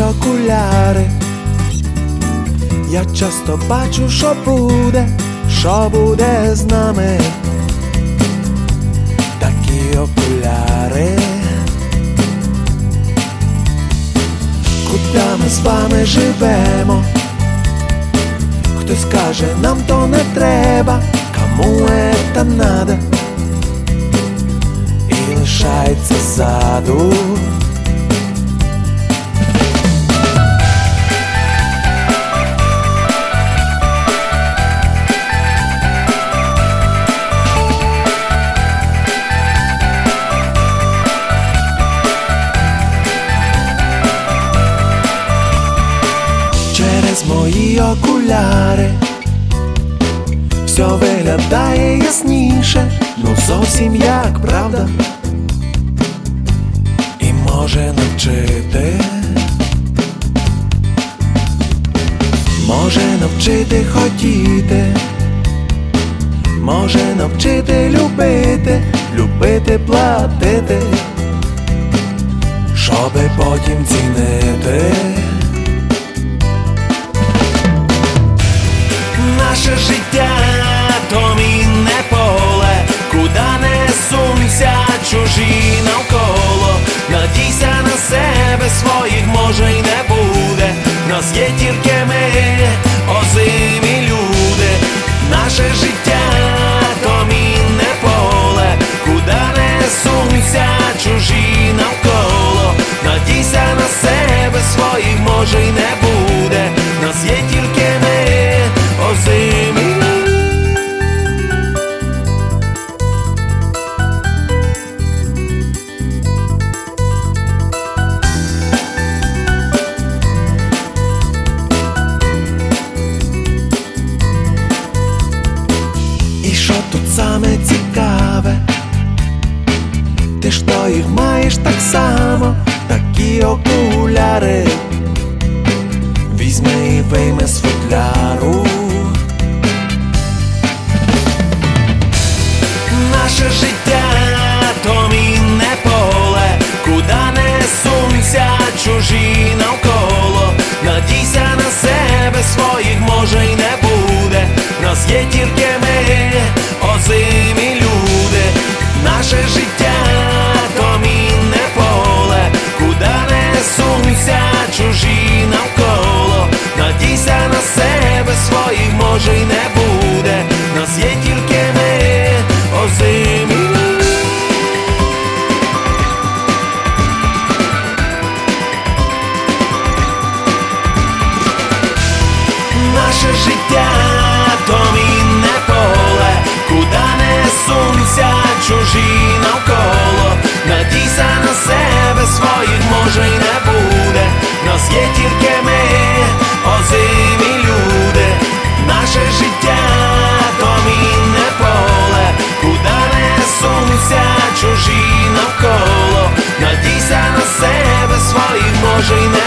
окуляри. Я часто бачу, що буде з нами. Такі окуляри. Куди ми з вами живемо? Хтось каже, нам то не треба, кому это надо, і лишається ззаду. Через мої окуляри все виглядає ясніше, ну зовсім як правда, і може навчити, може навчити хотіти, може навчити любити, любити платити, щоби потім цінити. Наше життя то мінне поле, куди не сунься чужі навколо. Надійся на себе, своїх може й не буде. Нас є тільки ми, озимі люди. Наше життя то мінне поле, куди не сунься чужі навколо. Надійся на себе, своїх може й не буде. Нас є тільки ми, озимі. І що тут саме цікаве? Ти ж то їх маєш так само, такі окуляри. Візьми і вийми з футляру. Наше життя то мінне поле, куди не сунься чужі навколо. Надійся на себе, своїх може й не буде. Нас є тільки ми, озимі люди. Наше життя то мінне поле, куди не сунься чужі навколо. Надійся на себе, своїх може й не буде. Нас є тільки ми, озимі. Наше життя то мінне поле, куди не сунься чужі навколо. Надійся на себе, своїх може й не буде. Нас є тільки ми, озимі люди. Наше життя то мінне поле, куди не сунься чужі навколо. Надійся на себе, своїх може й не буде.